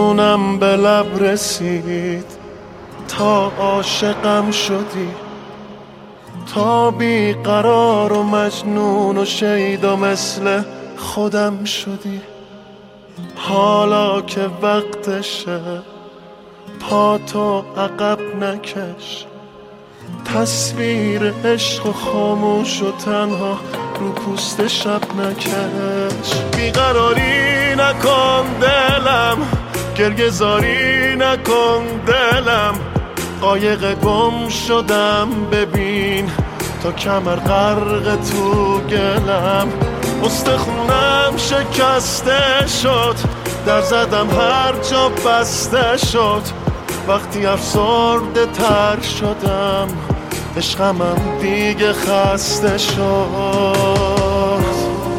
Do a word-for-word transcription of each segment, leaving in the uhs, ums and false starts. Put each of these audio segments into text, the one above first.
جونم به لب رسید تا عاشقم شدی، تا بیقرار و مجنون و شیدا مثل خودم شدی. حالا که وقتشه پاتو عقب نکش، تصویر عشق و خاموش و تنها رو پوست شب نکش. بیقراری نکن دلم، گریه زاری نکن دلم، قایق گم شدم ببین تا کمر غرق تو گلم. استخونم شکسته شد، در زدم هر جا بسته شد، وقتی افسرده تر شدم عشقمم دیگه خسته شد.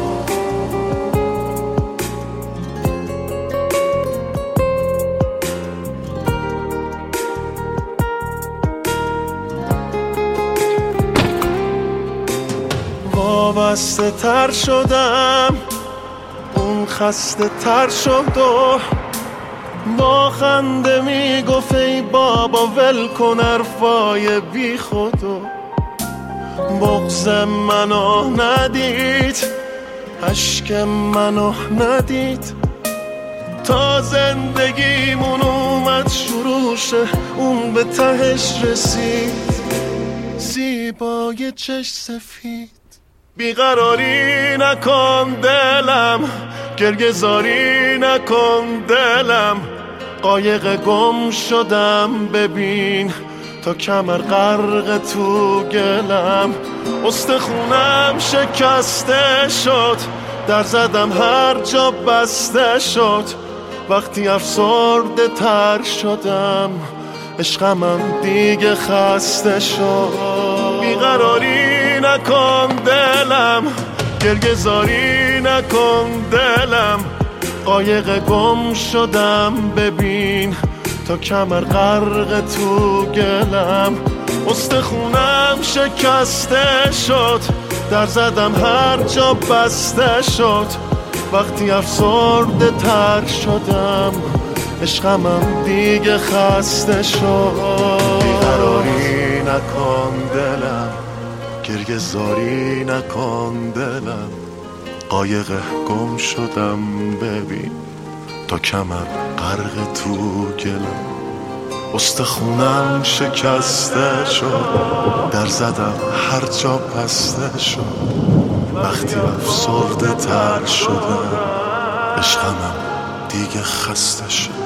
وابسته تر شدم، اون خسته تر شد و با خنده میگفت ای بابا ول کن حرفای بی خودو. بغض منو ندید، اشک منو ندید، تا زندگیمون اومد شروع شه اون به تهش رسید، زیبای چش سفید. بیقراری نکن دلم، گریه زاری نکن دلم، قایق گم شدم ببین تا کمر غرق تو گلم. استخونم شکسته شد، در زدم هر جا بسته شد، وقتی افسرده تر شدم عشقمم دیگه خسته شد. بیقراری نکن دلم، گریه زاری نکن دلم، قایق گم شدم ببین تا کمر غرق تو گلم. استخونم شکسته شد، در زدم هر جا بسته شد، وقتی افسرده تر شدم عشقمم دیگه خسته شد. بیقراری نکن دلم، گریه زاری نکن دلم، قایق گم شدم ببین تا کمر غرق تو گلم. استخونم شکسته شد، در زدم هر جا بسته شد، وقتی افسرده تر شدم عشقمم دیگه خسته شد.